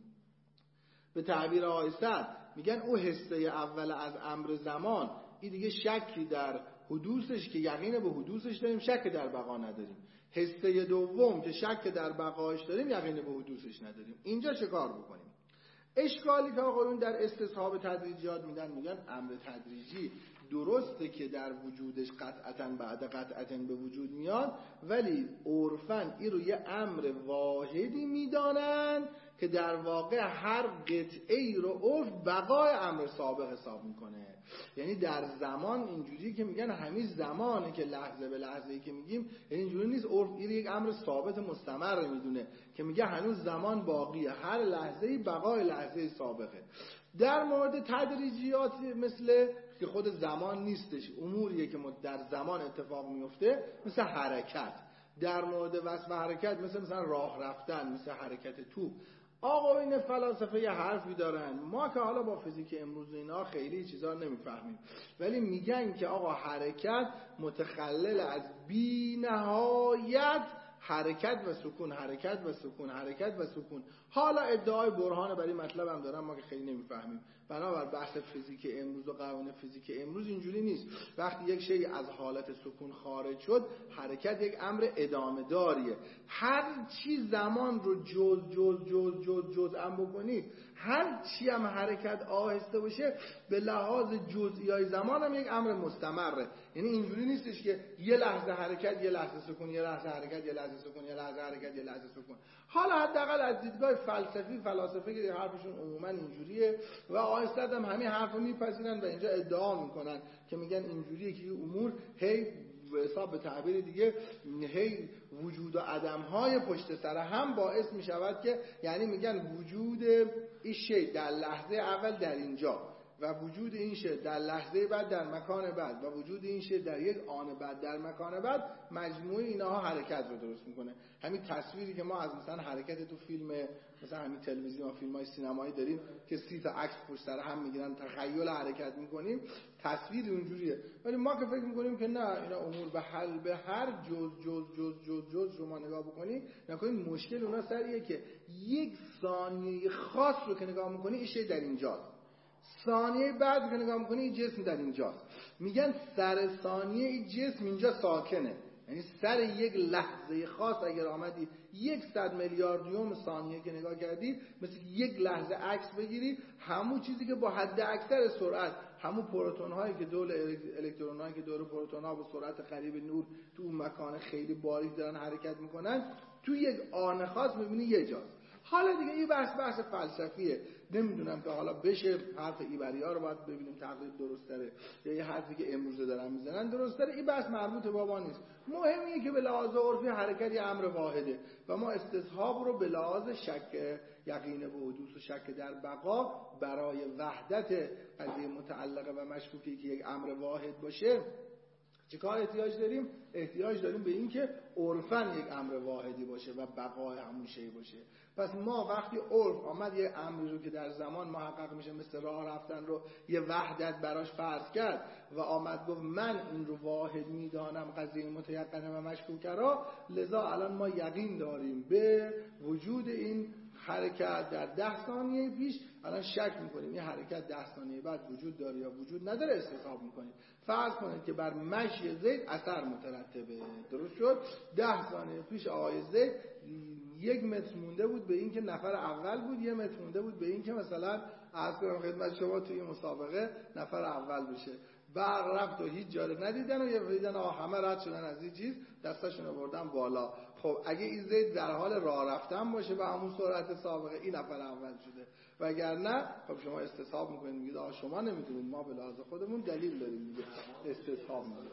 به تعبیر آقای سعد میگن او حصه اول از امر زمان، این دیگه شکی در حدوثش که یقین به حدوثش داریم، شک در بقا نداریم. حصه دوم که شک در بقاش داریم، یقین به حدوثش نداریم. اینجا چه کار بکنیم؟ اشکالی که آقایون در استصحاب تدریجیات میگن امر تدریجی درسته که در وجودش قطعتاً بعد قطعتاً به وجود میاد، ولی عرفاً این رو یه امر واحدی میدانن که در واقع هر قطعه‌ای رو عرف بقای امر سابق حساب میکنه. یعنی در زمان اینجوری که میگن همین زمانه که لحظه به لحظه‌ای که میگیم، یعنی اینجوری نیست عرف این یک امر ثابت مستمر میدونه که میگه هنوز زمان باقیه، هر لحظه‌ای بقای لحظه سابقه. در مورد تدریجیات مثل که خود زمان نیستش، اموریه که در زمان اتفاق میفته، مثل حرکت. در مورد وصف حرکت مثلا راه رفتن، مثل حرکت توپ. آقا این فلاسفه یه حرفی دارن، ما که حالا با فیزیک امروز اینا خیلی چیزا نمیفهمیم، ولی میگن که آقا حرکت متخلل از بی نهایت حرکت و سکون، حرکت و سکون، حرکت و سکون. حالا ادعای برهان برای مطلب هم دارن، ما که خیلی نمیفهمیم. بنابر بحث فیزیک امروز و قوانین فیزیک امروز اینجوری نیست. وقتی یک شی از حالت سکون خارج شد، حرکت یک امر ادامه داریه. هر چی زمان رو جزء بکنی، هر چی هم حرکت آهسته باشه، به لحاظ جزئیای زمان هم یک امر مستمره. یعنی اینجوری نیستش که یه لحظه حرکت، یه لحظه سکون، یه لحظه حرکت، یه لحظه سکون، یه لحظه حرکت، یه لحظه سکون. حالا حداقل از دیدگاه فلسفی، فلاسفه که حرفشون عموما اینجوریه و آهسته هم همین حرفو میپذیرن و اینجا ادعا میکنن که میگن اینجوریه که امور هی به حساب به تعبیر دیگه هی وجود و عدم‌های پشت سر هم باعث میشود که، یعنی میگن وجود این شی در لحظه اول در اینجا و وجود این شی در لحظه بعد در مکان بعد و وجود این شی در یک آن بعد در مکان بعد، مجموعه اینها حرکت رو درست میکنه. همین تصویری که ما از مثلا حرکت تو فیلم، مثلا همین تلویزیون و فیلم‌های سینمایی داریم که 30 تا عکس پشت سر هم میگیرن، تخیل حرکت میکنیم، تصویر اونجوریه. ولی ما که فکر میکنیم که نه، اینا امور به هر جز شما نگاه بکنی، نکنید مشکل اونا سریه که یک ثانیه خاص رو که نگاه میکنی این شی در اینجاست، ثانیه بعد که نگاه میکنی این جسم در اینجاست. میگن سر ثانیه این جسم اینجا ساکنه، یعنی سر یک لحظه خاص اگر آمدی 100 میلیاردیوم ثانیه که نگاه کردی، مثل یک لحظه عکس بگیری، همون چیزی که با حد اکثر سرعت، همون پروتون هایی که دور الکترون هایی که دور پروتون ها با سرعت قریب نور تو اون مکان خیلی باریک دارن حرکت میکنن، تو یک آن خاص میبینی یه جاست. حالا دیگه این بحث فلسفیه، نمیدونم که حالا بشه حرف ایبری‌ها رو باید ببینیم تقریبا درست تره یا یه حرفی که امروزه دارن میزنن درست تره. این بحث مربوط به بابا نیست. مهم اینه که به لحاظ عرفی حرکت یه امر واحده و ما استصحاب رو به لحاظ شک یقین به حدوث و شک در بقا برای وحدت قضیه متعلقه و مشکوکی که یک امر واحد باشه چیکار احتیاج داریم؟ احتیاج داریم به این که عرفاً یک امر واحدی باشه و بقای همون شی باشه. پس ما وقتی عرف آمد یه امری رو که در زمان محقق میشه مثل راه رفتن رو یه وحدت براش فرض کرد و آمد گفت من این رو واحد میدانم قضیه متیقنه و مشکوکه را، لذا الان ما یقین داریم به وجود این حرکت در 10 ثانیه پیش، الان شک میکنیم این حرکت 10 ثانیه بعد وجود داره یا وجود نداره، استصحاب میکنیم. فرض کنید که بر مشی زید اثر مترتبه، درست شد؟ 10 ثانیه پیش آقای زید 1 متر مونده بود به این که نفر اول بود، 1 متر مونده بود به این که مثلا عرض کنم خدمت شما توی مسابقه نفر اول بشه. برق رفت و هیچ جا رو ندیدن و یه دیدن همه رد شدن از این چیز، دستاشون رو بردن بالا. خب اگه این زید در حال راه رفتن باشه به همون سرعت سابقه، این نفر اول شده. وگرنه خب شما استصحاب میکنید، میگید آقا شما نمیدونید، ما به لحاظ خودمون دلیل داریم دیگه، استصحاب میکنید.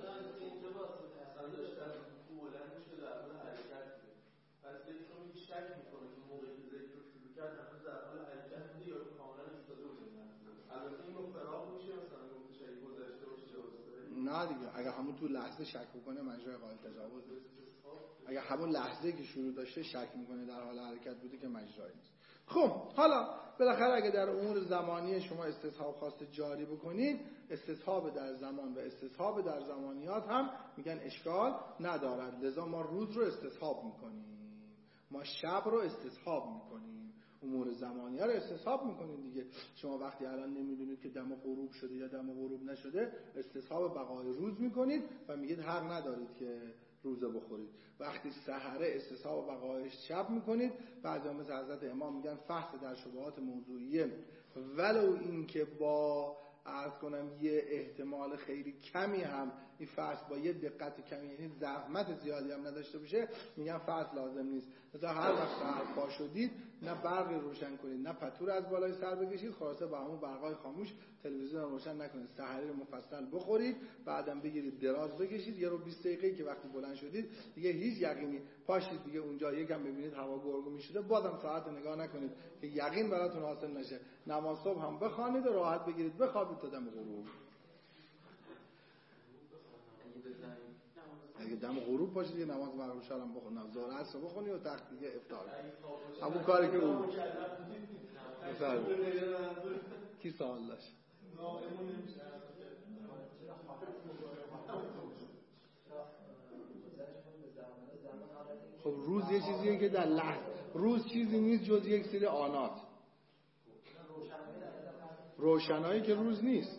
نه دیگه، اگه همون تو لحظه شک بکنه مجرای قائل تجاوزه. اگه همون لحظه که شروع داشته شک میکنه در حال حرکت بوده که مجرای نیست. خب حالا بالاخره اگه در امور زمانی شما استصحاب خواسته جاری بکنید، استصحاب در زمان و استصحاب در زمانیات هم میگن اشکال ندارد. لذا ما روز رو استصحاب میکنیم، ما شب رو استصحاب میکنیم، امور زمانی ها رو استصحاب میکنید دیگه. شما وقتی الان نمیدونید که دم غروب شده یا دم غروب نشده، استصحاب بقای روز میکنید و میگید حق ندارید که روزه بخورید. وقتی سحره استصحاب بقای شب میکنید. بعضی مثل حضرت امام میگن فحص در شبهات موضوعیه ولو این که با عرض کنم یه احتمال خیلی کمی هم این فحص با یه دقت کمی، یعنی زحمت زیادی هم نداشته باشه، میگن فحص لازم نیست. مثلا هر وقت سحر پا شدید نه برق روشن کنید، نه پتو رو از بالای سر بکشید، خلاصه با همون برقای خاموش تلویزیون رو روشن نکنید، سحری مفصل بخورید، بعدم بگیرید دراز بکشید، یه رو 20 دقیقه که وقتی بلند شدید دیگه هیچ یقینی پاشید دیگه اونجا یکم ببینید هوا گرگو میشده، بازم ساعت نگاه نکنید که یقین براتون حاصل نشه. نماز صبح هم بخوانید و راحت بگیرید بخوابید تا دم غروب. اگه دم غروب پاشید یه نماز مغرب شام بخونید، ظهر عصر بخونید و تخت دیگه افطار. همون کاری که اون کی سوال داشت؟ خب روز یه چیزیه که در لحظه، روز چیزی نیست جز یک سری آنات. روشنایی که روز نیست.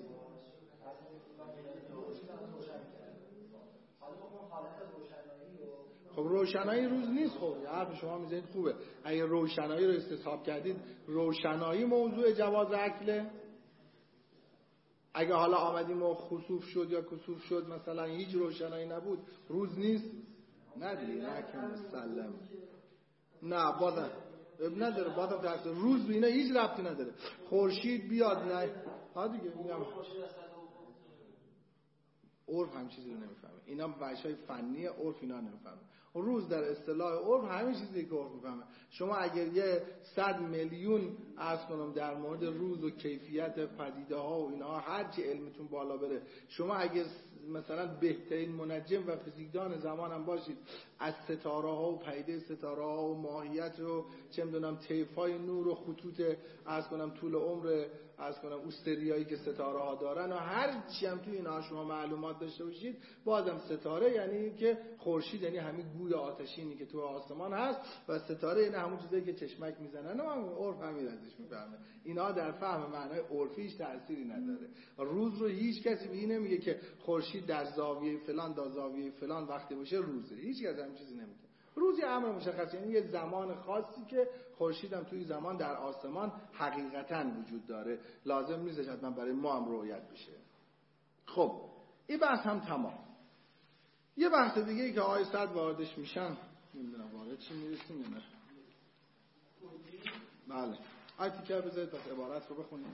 خب روشنایی روز نیست. خب حرف شما میزنید خوبه. اگه روشنایی رو استصحاب کردید، روشنایی موضوع جواز اکله. اگه حالا آمدیم و خسوف شد یا کسوف شد مثلا هیچ روشنایی نبود، روز نیست. نه دیگه نکن سلم. نه بازم نداره، بازم درست روز به اینا هیچ ربطی نداره. خورشید بیاد نه ها دیگه میگم عرف هم چیزی رو نمیفهمه. اینا بحث‌های فنی عرف اینا نمیفهمه. روز در اصطلاح عرف همین چیزی که عرف میفهمه. شما اگر یه 100 میلیون عرض کنم در مورد روز و کیفیت پدیده ها و اینا هر چی علمتون بالا بره، شما اگر مثلا بهترین منجم و فیزیکدان زمان هم باشید، از ستاره ها و پدیده ستاره ها و ماهیت و چه میدونم طیف‌های نور و خطوط عرض کنم طول عمر عرض کنم اوستریایی که ستاره ها دارن و هر چی هم تو اینا شما معلومات داشته باشید، بازم ستاره یعنی که خورشید یعنی همین گوی آتشینی که تو آسمان هست و ستاره یعنی همون چیزایی که چشمک میزنن و همون عرف همین ازش میفهمه. اینا در فهم معنای عرفیش تأثیری نداره. روز رو هیچ کسی به این نمیگه که خورشید در زاویه فلان تا زاویه فلان وقتی باشه روزه. هیچ کس هم چیزی نمیگه. روز یه امر مشخصه، یعنی یه زمان خاصی که خورشید هم توی زمان در آسمان حقیقتاً وجود داره، لازم نیستش حتما برای ما هم رؤیت بشه. خب این بحث هم تمام. یه بحث دیگه ای که آقای صد واردش میشن، نمیدونم وارد چی میرسیم یا نه. بله آیتی که بذارید پس عبارت رو بخونیم.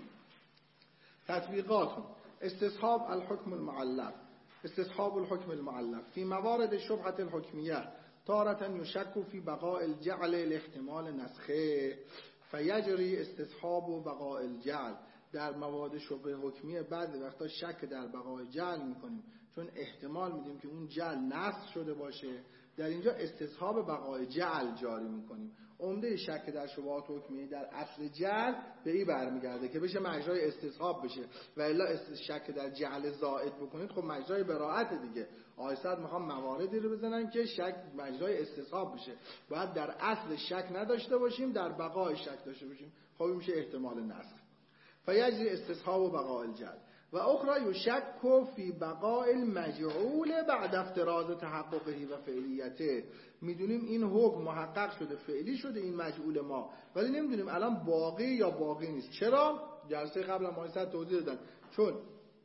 تطبیقات استصحاب الحكم المعلق. استصحاب الحكم المعلق في موارد شبهة الحكمية تارة يشك في بقاء الجعل لاحتمال نسخه فيجري استصحاب بقاء الجعل. در موارد شبهه حکمیه بعضی وقتا شک در بقای جعل میکنیم چون احتمال میدیم که اون جعل نسخ شده باشه، در اینجا استصحاب بقای جعل جاری میکنیم. عمده شک در شبهات حکمیه در اصل جعل به این برمیگرده که بشه مجرای استصحاب بشه و الا شک در جعل زائد بکنید خب مجرای براءت دیگه. آیسد میخوام مواردی رو بزنن که شک مجرای استصحاب بشه، باید در اصل شک نداشته باشیم، در بقای شک داشته باشیم، خب میشه احتمال نسخ. فیجری استصحاب بقاء الجعل و اخرى یشک فی بقاء المجعول بعد افتراض تحققه و فعلیته. میدونیم این حکم محقق شده، فعلی شده این مجعول ما، ولی نمیدونیم الان باقی یا باقی نیست. چرا؟ جلسه قبل ما این توضیح دادن، چون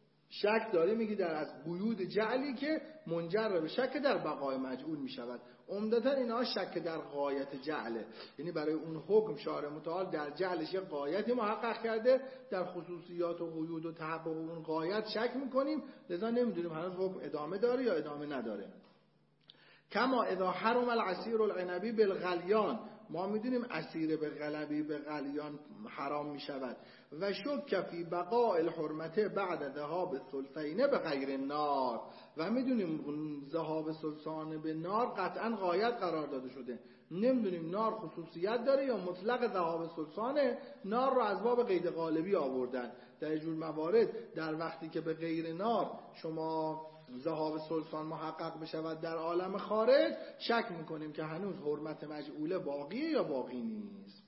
شک داره میگی در از قیود جعلی که منجر به شک در بقای مجعول میشود. عمدتا اینها شک در غایت جعله، یعنی برای اون حکم شارع متعال در جعلش یه غایتی محقق کرده، در خصوصیات و قیود و تحقق اون غایت شک میکنیم، لذا نمیدونیم هنوز حکم ادامه داره یا ادامه نداره. کما اذا حرم العصیر العنبی بالغلیان، ما میدونیم عصیر به غلبی به غلیان حرام میشود. و شک فی بقاء الحرمت بعد ذهاب الثلثین به غیر النار، و میدونیم ذهاب ثلثان به نار قطعا غایت قرار داده شده، نمیدونیم نار خصوصیت داره یا مطلق ذهاب ثلثان نار رو از باب قید غالبی آوردن. در جور موارد در وقتی که به غیر نار شما ذهاب ثلثان محقق بشود در عالم خارج، شک میکنیم که هنوز حرمت مجعوله باقیه یا باقی نیست.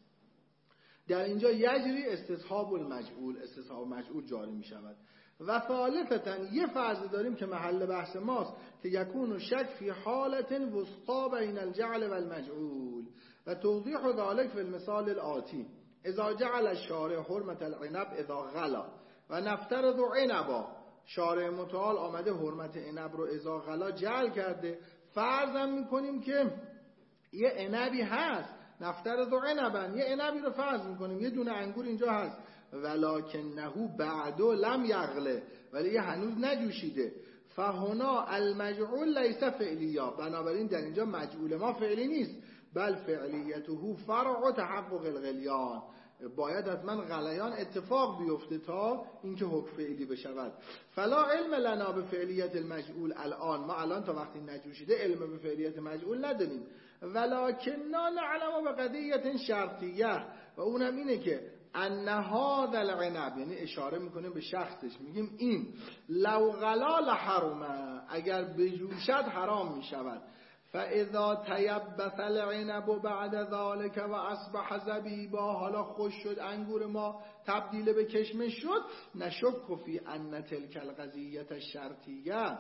در اینجا یجری استصحاب المجعول، استصحاب مجعول جاری میشود. و ثالثاً یه فرض داریم که محل بحث ماست که یکون شک فی حالت وسطا بین الجعل و المجعول و توضیح ذلك فی المثال الآتی. اذا جعل الشارع حرمت العنب اذا غلا و نفترض عنبا، شارع متعال آمده حرمت عنب رو اذا غلا جعل کرده، فرضم میکنیم که یه عنبی هست نفترض عنبا، یه عنبی رو فرض میکنیم، یه دونه انگور اینجا هست، ولکنه بعد لم یغله، ولی یه هنوز نجوشیده. فهنا المجعول لیس فعلیا، بنابراین در اینجا مجعول ما فعلی نیست، بل فعلیته فرع تحقق الغلیان، باید حتما غلیان اتفاق بیفته تا اینکه حکم فعلی بشود. فلا علم لنا به فعلیت المجعول الان، ما الان تا وقتی نجوشیده علم به فعلیت مجعول نداریم. ولکننا نعلم به قضیه شرطیه، و اونم اینه که ان هذا العنب، یعنی اشاره میکنیم به شخصش، میگیم این لو غلا لحرمه، اگر بجوشد حرام میشود. فاذا تیبس العنب بعد ذلك و اصبح زبیبا، حالا خوش شد انگور ما تبدیل به کشمش شد، نشک فی ان تلک القضیه الشرطیه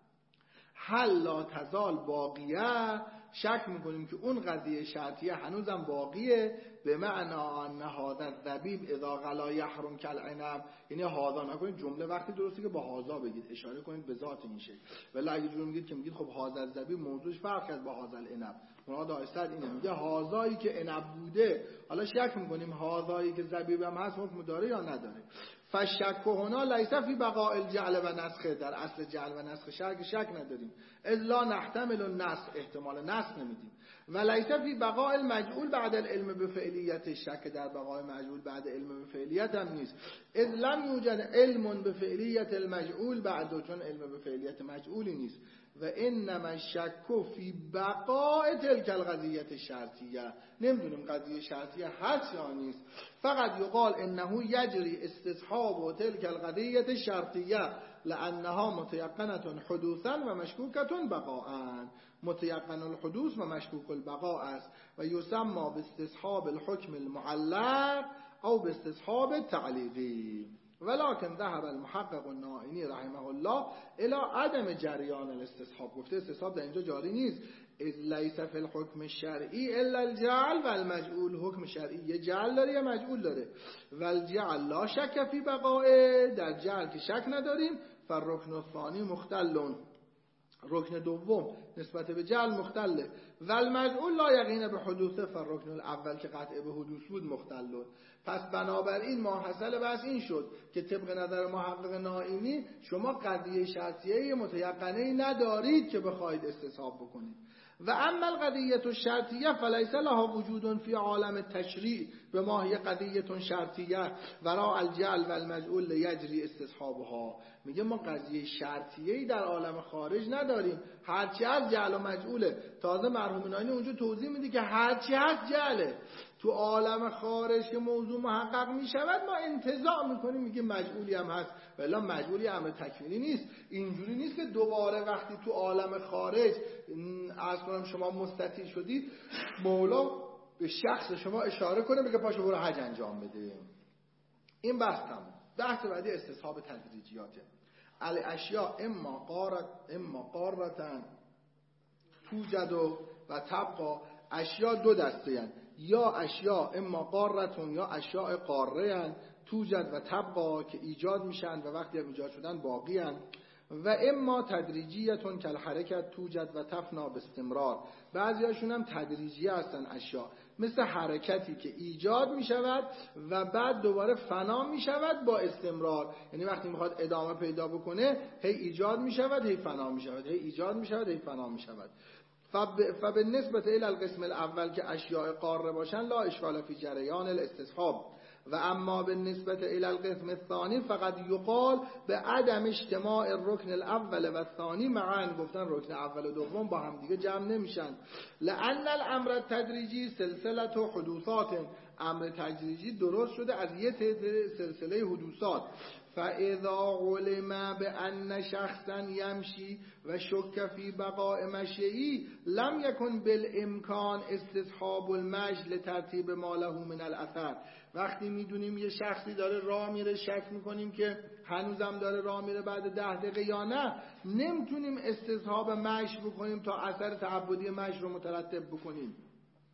هل لا تزال باقیه، شک میکنیم که اون قضیه شرطیه هنوزم باقیه. به معنا ان هذا الذبیب اذا غلا یحرم کالعنب، یعنی هذا نکنید جمله وقتی درسته که با هذا بگید، اشاره کنید به ذات این شکل. ولی اگه جوری میگید که میگید خب هذا الذبیب موضوعش فرق کرد با هذا العنب، مراد آیستاد اینه، میگه هذایی که عنب بوده، حالا شک میکنیم هذایی که زبیب هم هست حکم داره یا نداره. فشک هنا لیس فی بقاء الجعل و نسخ، در اصل جعل و نسخ شک نداریم، الا نحتمل النسخ، احتمال نسخ نمیدیم. و لیس فی بقاء المجعول بعد العلم بفعلیت، شک در بقای مجعول بعد علم به فعلیت هم نیست، اذ لم یوجد علم به فعلیت المجعول بعد، چون علم به فعلیت مجعولی نیست. و انما الشک فی بقاء تلک القضیه الشرطیه، نمیدونیم قضیه شرطیه هست یا نیست. فقط یقال انه یجری استصحاب تلک القضیه الشرطیه لانها متيقنه حدوثا و مشکوکه بقاء، متيقن الحدوث و مشکوک البقاء است و یسمى باستصحاب الحکم المعلق او باستصحاب التعلیقی. ولكن ذهب المحقق النائینی رحمه الله الى عدم جریان الاستصحاب، گفته استصحاب در اینجا جاری نیست، اذ لیس فی الحکم الشرعی الا الجعل و المجعول، حکم شرعی یه جعل داره یه مجعول داره، و الجعل لا شک فی بقائه، در جعل که شک نداریم. فالرکن الثانی مختل، رکن دوم نسبت به جعل مختله، و المجعول لا یقین به حدوثه، فالرکن الاول که قطع به حدوث بود مختل. پس بنابراین ماحصل بحث این شد که طبق نظر محقق نائینی شما قضیه شرطیه متیقنه ندارید که بخواید استصحاب بکنید. و اما القضیه الشرطیه فلیس لها وجود فی عالم التشریع به ما هی قضیه شرطیه وراء الجعل و المجعول لیجری استصحابها، میگه ما قضیه شرطیه‌ای در عالم خارج نداریم، هرچی از جعل و مجعوله. تازه مرحوم نائینی اونجا توضیح میده که هرچی از جعله، تو عالم خارج که موضوع محقق میشود ما انتزاع میکنیم، میگه مجعولی هم هست، ولی مجعولی امر تکوینی نیست. اینجوری نیست که دوباره وقتی تو عالم خارج از کنم شما مستطیع شدید مولا به شخص شما اشاره کنه بگه پاشو برو حج انجام بده. این بحث تمام. بحث بعدی استصحاب تدریجیاته. الاشیاء اما قارتن توجد و تبقا، اشیاء دو دسته هستند، یا اشیاء اما قارتون یا اشیاء قاره هستند توجد و تبقا که ایجاد میشن و وقتی هم ایجاد شدن باقی هستند، و اما تدریجیتون که الحرکت توجد و تفنا باستمرار، بعضی هاشون هم تدریجی هستن اشیاء، مثل حرکتی که ایجاد می شود و بعد دوباره فنا می شود با استمرار، یعنی وقتی میخواد ادامه پیدا بکنه هی ایجاد می شود هی فنا می شود، هی ایجاد می شود هی فنا می شود. فبالنسبه الى القسم الاول که اشیاء قاره باشن لا اشکال فی جریان الاستصحاب، و اما بالنسبه الى القسم الثانی فقط یقال به عدم اجتماع الرکن الاول و الثانی معا، گفتن رکن اول و دوم با هم دیگه جمع نمیشن، لان الامر التدریجی سلسله حدوثات، امر تدریجی درست شده از یه سلسله حدوثات. فاذا علم بان شخصا یمشی و شک فی بقاء مشیئی لم یکن بالامکان استصحاب المشی لترتیب ما له من الاثر، وقتی میدونیم یه شخصی داره راه میره شک میکنیم که هنوزم داره راه میره بعد 10 دقیقه یا نه، نمیتونیم استصحاب مشی بکنیم تا اثر تعبدی مشی رو مترتب بکنیم.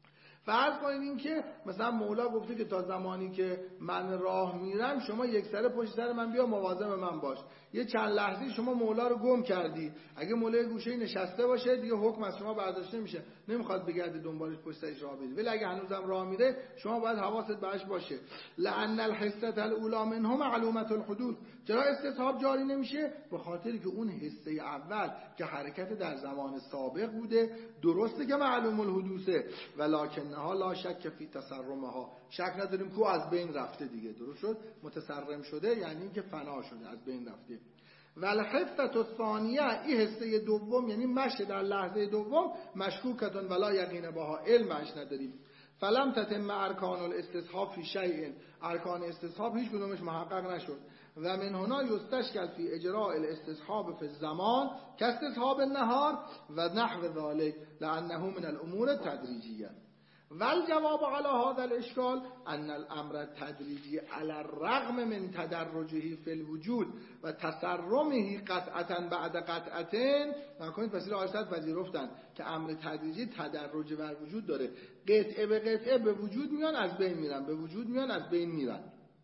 فرض کنید این که مثلا مولا گفته که تا زمانی که من راه میرم شما یک سر پشت سر من بیا مواظب من باش. یه چند لحظه شما مولا رو گم کردی، اگه مولا گوشه نشسته باشه دیگه حکم از شما برداشته میشه، نمیخواد بگرده دنبالش پشت سرش راه بری. ولی اگه هنوزم راه میره شما باید حواست بهش باشه. لأن الحصة الاولى منه معلومة الحدود. چرا استصحاب جاری نمیشه؟ به خاطری که اون حصه اول که حرکت در زمان سابق بوده درسته که معلوم الحدوثه، ولکنها لا شک فی تسرمها، شک نداریم که از بین رفته دیگه، درست شد، متسرم شده یعنی اینکه فنا شده، از بین رفته. والحصة الثانیه، این حصه دوم یعنی مشی در لحظه دوم، مشکوکتون ولا یقین بها، علمش نداریم. فلم تتم ارکان الاستصحاب فی شیء، ارکان استصحاب هیچ کدومش محقق نشد. و من هنا یستشکل فی اجراء الاستصحاب فی الزمان کاستصحاب النهار و نحو ذلك لانه من الامور التدریجیه. والجواب على هذا الاشكال ان الامر التدریجی على الرغم من تدرجه فی الوجود و تسرمه قطعه بعد قطعه، نکنید پس آیات پذیرفتن که امر تدریجی تدرج بر وجود داره، قطعه به قطعه به وجود میان از بین میرن، به وجود میان از بین میرن.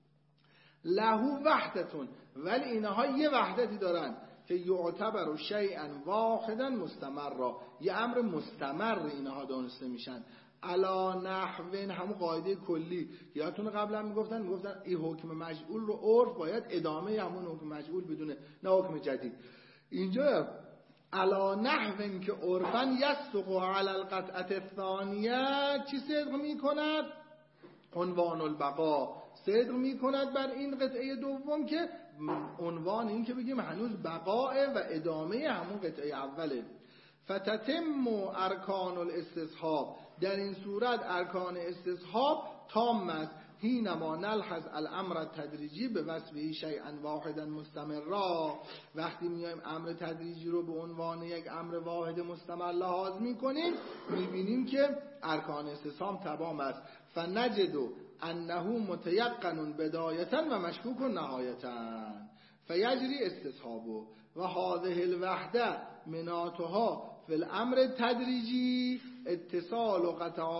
له وحدتون، ولی اینها یه وحدتی دارن که یعتبر شیئا واحدا مستمرا، یه امر مستمر اینها دانسته میشن. علا نحوین، همون قاعده کلی یادتونه قبلا میگفتن این حکم مجعول رو عرف باید ادامه همون حکم مجعول بدونه، نه حکم جدید. اینجا علا نحوین که عرفا یصدق علی القطعه الثانیه چی صدق میکند؟ عنوان البقا صدق میکند بر این قطعه دوم که عنوان این که بگیم هنوز بقاء و ادامه همون قطعه اوله. فتتم ارکان الاستصحاب، در این صورت ارکان استصحاب تام است. حینما نلحظ الامر التدریجی به وصفه شیئا واحدا مستمرا، وقتی میایم امر تدریجی رو به عنوان یک امر واحد مستمر لحاظ میکنیم میبینیم که ارکان استصحاب تمام است. فنجد انه متيقن بدایتا و مشکوک نهایتا فیجری استصحابه و هذه الوحده مناتها فی الامر التدریجی اتصال و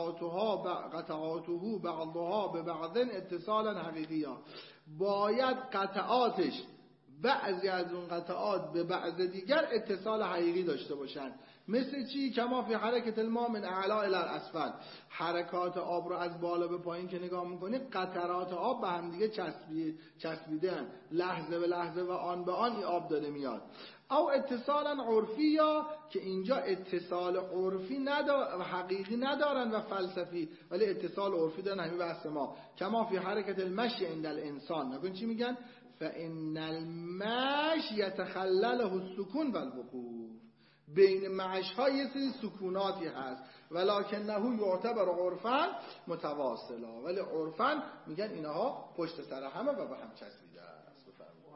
قطعاته بعضها به بعض اتصالا حقیقیا، باید قطعاتش بعضی از اون قطعات به بعض دیگر اتصال حقیقی داشته باشن. مثل چی؟ کما فی حرکت الماء من اعلا الی الاسفل، حرکات آب رو از بالا به پایین که نگاه میکنید قطرات آب به هم دیگه چسبیدن، لحظه به لحظه و آن به آن این آب داره میاد. او اتصالا عرفی، یا که اینجا اتصال عرفی و حقیقی ندارن و فلسفی، ولی اتصال عرفی دارن، همین بحث ما. کما فی حرکت المشی عند الانسان، نکن چی میگن؟ فان المشی یتخلله السکون والوقوف، بین معش‌ها یه سری سکوناتی هست، ولکنه یعتبر عرفاً متواصلا، ولی عرفاً میگن اینها پشت سر همه و به هم چسبیده است. بفرمایید.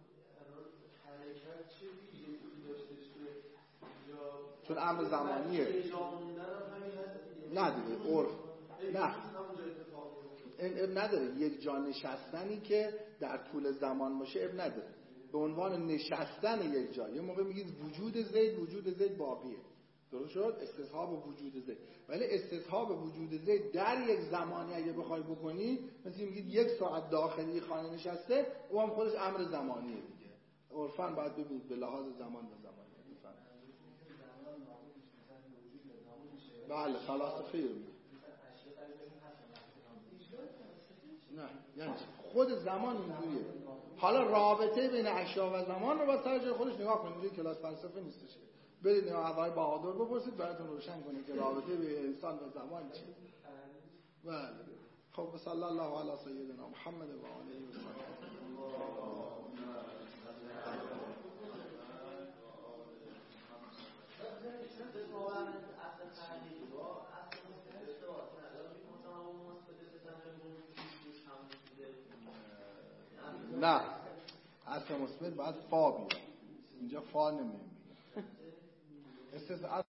چون امر زمانیه نه دیگه، عرف نه اب نداره، یک جا نشستنی که در طول زمان باشه اب نداره، به عنوان نشستن یک جا. یه موقع میگید وجود زید باقیه، درست شد، استصحاب وجود زید، ولی استصحاب وجود زید در یک زمانی اگه بخوای بکنی، مثل میگید یک ساعت داخلی خانه نشسته، او هم خودش امر زمانیه دیگه. عرفاً باید ببینید به لحاظ زمان و زمانیه. بله فلاسفه نه، یعنی خود زمان اینجوریه. حالا رابطه بین اشیا و زمان رو با سر جای خودش نگاه کنید، اینجوری کلاس فلسفه نیستش. برید آقای بهادر بپرسید براتون روشن کنه که رابطه بین انسان و زمان چیه. بله. خب صلی الله علی سیدنا محمد و آله و صحبه. نه، اصل مثبت باید فا بیاد، اینجا فا نمیگه.